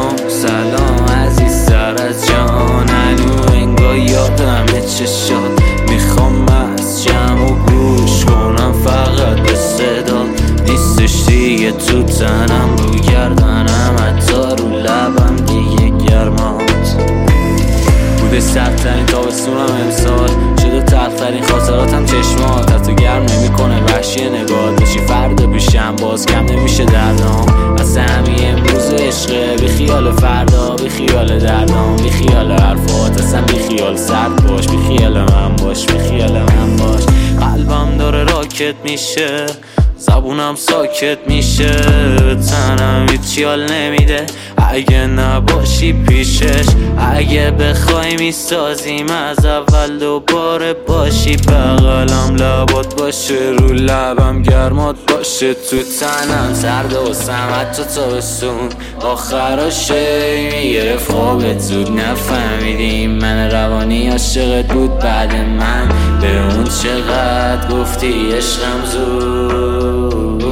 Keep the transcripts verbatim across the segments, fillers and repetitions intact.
سلام سلام عزیز سر از جان، هنو انگار یادم چشات. میخوام از جمع و گوش کنم فقط به صدا، نیستش دیگه تو تنم، رو گردنم حتی رو لبم دیگه گرمات. بوده سردترین تابستونم امسال، شده تلخترین خاطراتم چشمات. حتی گرم نمیکنه وحشی نگات، بشی فردا پیشم باز کم نمیشه دردام. از همین امروز عشقه، بی خیال فردا، بی خیال دردام، بی خیال حرفات، اصلا بی خیال سرد باش، بی خیال من باش، بی خیال من باش. قلبم داره راکت میشه، زبونم ساکت میشه، تنم هیچ حال نمیده اگه نباشی پیشش. اگه بخوای میسازیم از اول دوباره باشی، بغلم لبات باشه، رو لبم گرمات باشه، تو تنم سرد و سمت تو تابستون. آخراشه میگرفت خوابت زود، نفهمیدیم من روانی عاشقت بود بعد من. به اون چقدر گفتی عشقم زود،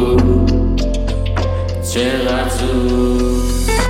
چقدر زود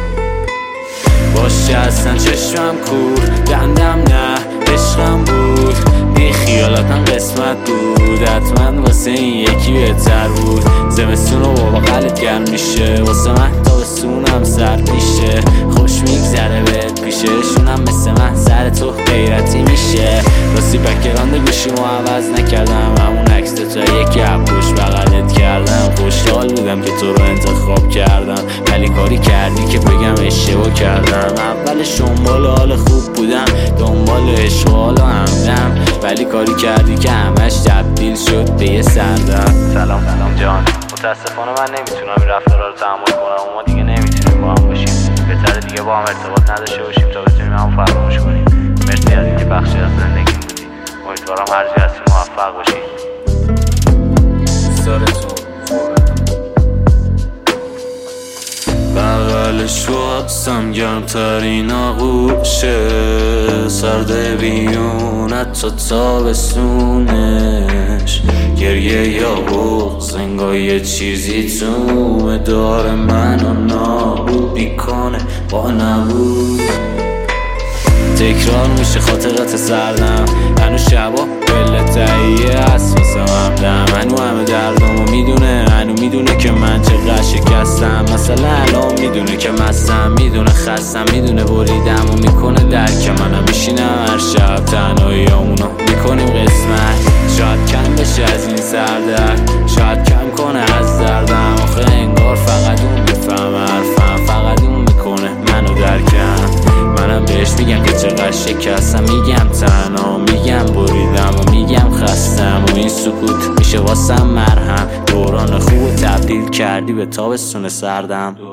باشه اصلا چشمم کور، دندم نه عشقم بود، بی خیالاتم قسمت بود، حتما واسه این یکی بهتر بود. زمستون رو با بغلت گرم میشه، واسه من تابستونم سرد میشه، خوش میگذره بهت پیششونم مثل من سر تو غیرتی میشه. راستی بکراند گوشیمو عوض نکردم، همون عکس تا یکی عبوش بغلت کردم. خوشحال بودم که تو رو انتخاب کردم، ولی کاری کردی که بگم اشتباه کردم. اولش دنبال حال خوب بودم، دنبال عشق و حال و همدم، ولی کاری کردی که همش تبدیل شد به یه سردم. سلام سلام جان، متاسفانه من نمیتونم این رفتارا رو تحمل کنم و ما دیگه نمیتونیم با هم باشیم. بهتره دیگه با هم ارتباط نداشته باشیم تا بتونیم همون فراموش کنیم. مرسی از اینکه بخشی از زندگیم بودی، امیدوارم هر جا هستی موفق باشی. سرتون بغلش رو حبسم گرمترین آغوشه، سرده بیون حتی تابستونش. گریه یا بغض انگار یه چیزی تو مدار منو نابود میکنه با نبود. تکرار میشه خاطرات سردم، هنو شبا بله تهیه هست واسه همدم. هنو همه دردمو میدونه، هنو میدونه که من چقدر شکستم. مثلا الان میدونه که مستم، میدونه خستم، میدونه بریدم و میکنه درک منم. میشینم هر شب تنهاییامونو میکنیم قسمت، شاید کم بشه از این سردرد، شاید کم کنه از دردم. آخه انگار فقط اون میفهمه حرفم، فقط اون میکنه منو درکم. منم بهش میگم که چقدر شکستم، میگم تنها، میگم بریدم و میگم خستم. و این سکوت میشه واسم مرهم، دوران خوب تبدیل کردی به تابستون سردم.